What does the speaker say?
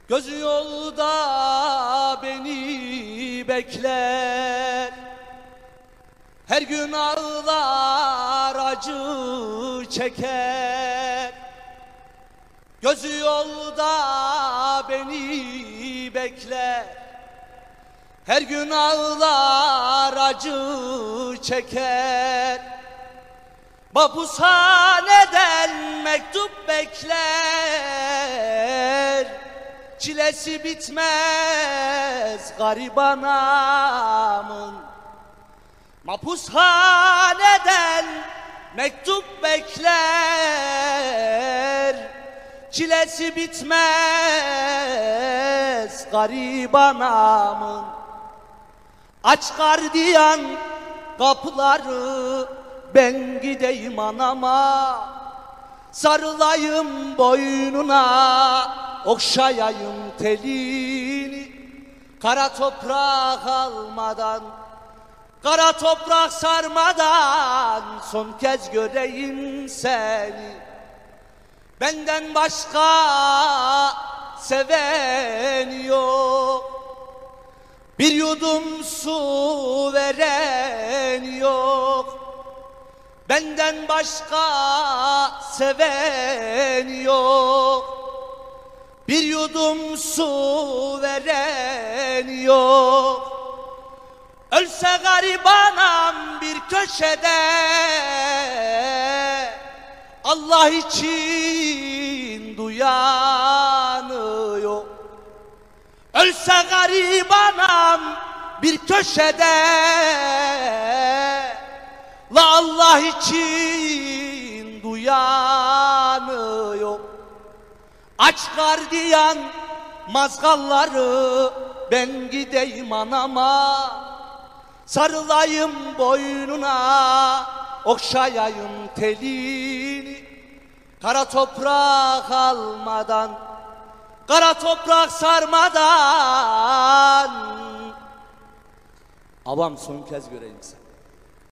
Gözü yolda beni bekler, her gün ağlar acı çeker. Gözü yolda beni bekler, her gün ağlar acı çeker. Mahpushaneden mektup bekler, çilesi bitmez gariban anamın. Mahpushaneden mektup bekler, çilesi bitmez gariban anamın. Aç gardiyan kapıları, ben gideyim anama, sarılayım boynuna, okşayayım telini. Kara toprak almadan, kara toprak sarmadan son kez göreyim seni. Benden başka seven yok, bir yudum su veren yok. Benden başka seven yok, bir yudum su veren yok. Ölse garibanım bir köşede, Allah için duyanı yok. Ölse garibanım bir köşede, la Allah için duyanı yok. Aç gardiyan mazgalları, ben gideyim anama, sarılayım boynuna, okşayayım telini. Kara toprak almadan, kara toprak sarmadan, avam son kez göreyim seni.